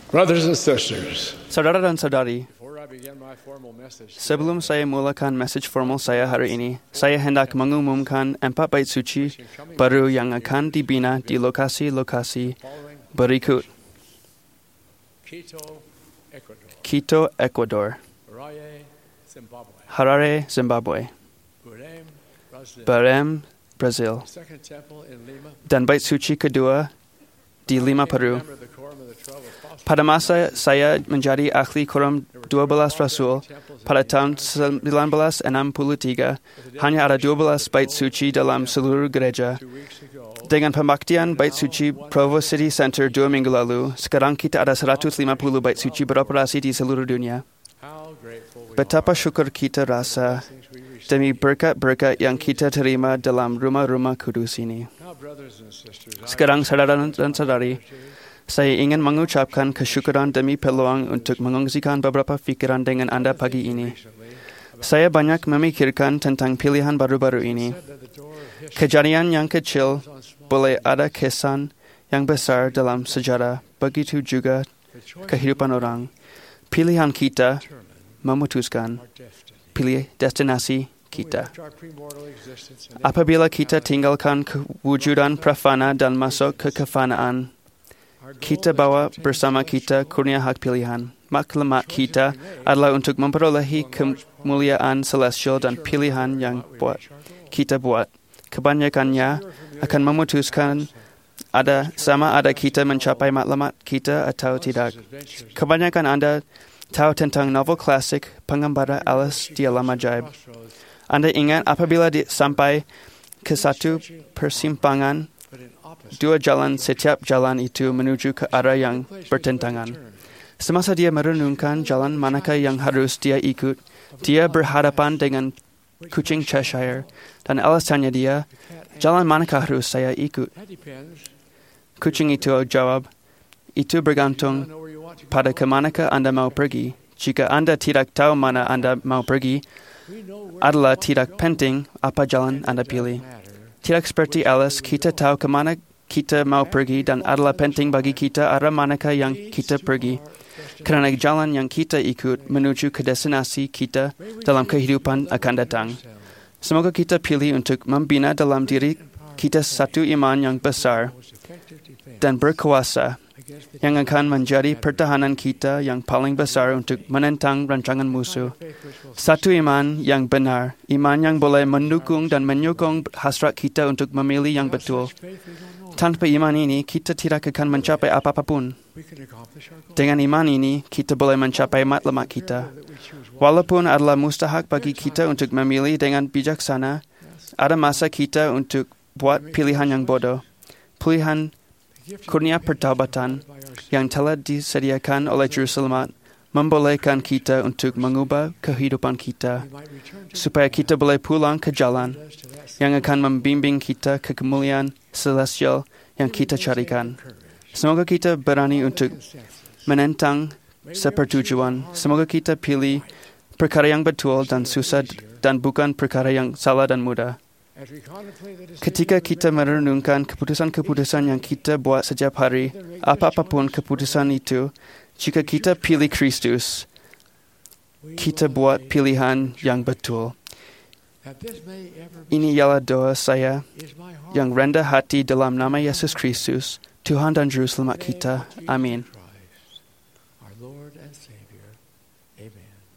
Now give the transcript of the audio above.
Brothers and sisters, Saudara dan saudari, before I begin my formal message, sebelum saya mulakan message formal saya hari ini, saya hendak mengumumkan 4 bait suci baru yang akan dibina di lokasi-lokasi following berikut: Quito, Ecuador, Quito, Ecuador; Harare, Zimbabwe, Harare, Zimbabwe; Belém, Brazil, Belém, Brazil; Second Temple in Lima, dan bait suci kedua di Lima, Peru. member of the Quorum of the 12 Apostles. Pada masa saya menjadi ahli Quorum 12 Rasul pada tahun 1963, hanya ada 12 bait suci dalam seluruh gereja. 2 weeks ago, Dengan pembaktian bait suci Provo City Center 2 minggu lalu, sekarang kita ada 150 bait suci beroperasi di seluruh dunia. how grateful we Betapa are syukur kita rasa for the things we receive. demi berkat-berkat yang kita terima dalam rumah-rumah kudus ini. Now, brothers and sisters, I Sekarang saudara dan saudari, saya ingin mengucapkan kesyukuran demi peluang untuk mengongsikan beberapa fikiran dengan Anda pagi ini. recently Saya banyak memikirkan tentang pilihan baru-baru ini. said that the door of history Kejadian yang kecil is on small. boleh ada kesan yang besar dalam sejarah, begitu juga The choice kehidupan orang. Pilihan kita determine memutuskan our destiny. pilih destinasi We kita. left our premortal existence and Apabila kita tinggalkan kewujudan prafana dan masuk ke kefanaan, our goal kita is to bawa obtain bersama kita celestial kurnia hak pilihan. Maklumat kita adalah untuk memperolehi kemuliaan celestial dan pilihan yang kita buat. Kebanyakannya akan memutuskan sama ada kita mencapai maklumat kita atau tidak. Kebanyakan Anda tahu tentang novel klasik pengembara Alice di Alam Ajaib. Anda ingat apabila sampai ke satu persimpangan, dua jalan, setiap jalan itu menuju ke arah yang bertentangan. Semasa dia merenungkan jalan manakah yang harus dia ikut, dia berhadapan dengan kucing Cheshire dan alasannya dia, jalan manakah harus saya ikut? That depends. Kucing itu jawab, itu bergantung Know where you want to go. pada kemanakah Anda mau pergi. Jika Anda tidak tahu mana Anda mau pergi, We know where adalah you want to tidak go. penting apa jalan Anda pilih. Matter. Tidak seperti Alice, kita tahu kemana kita mau pergi dan adalah penting bagi kita arah manakah yang kita pergi. Kerana jalan yang kita ikut menuju ke destinasi kita dalam kehidupan akan datang. Semoga kita pilih untuk membina dalam diri kita satu iman yang besar Most effective defense dan berkuasa against the yang akan menjadi pertahanan kita yang paling besar untuk menentang rancangan musuh. faith which will Satu iman yang benar, iman yang boleh mendukung dan menyokong hasrat kita untuk memilih yang betul. faith we don't know. Tanpa iman ini, kita tidak akan mencapai apa-apapun. We can accomplish our goal. Dengan iman ini, kita boleh mencapai matlamat kita. That we choose one. Walaupun adalah mustahak bagi kita untuk memilih dengan bijaksana, ada masa kita untuk buat pilihan yang bodoh. Pilihan The gift of kurnia repentance pertaubatan provided by our Savior yang telah disediakan oleh Juru Selamat membolehkan kita untuk mengubah kehidupan kita, we might return to supaya kita boleh pulang ke jalan us to that yang akan membimbing kita ke kemuliaan celestial yang kita carikan. Semoga kita berani untuk menentang sepertujuan. Semoga kita pilih perkara yang betul dan susah dan bukan perkara yang salah dan mudah. As we contemplate the decision Ketika of the kita merenungkan keputusan-keputusan yang kita buat setiap hari, apapun keputusan itu, jika kita pilih Kristus, we kita will buat say pilihan yang betul. that this may ever be Ini ialah doa saya is my heart. yang rendah hati dalam nama Yesus Kristus, Tuhan dan Juru Selamat kita. Amin. Christ, our Lord and Savior. Amen.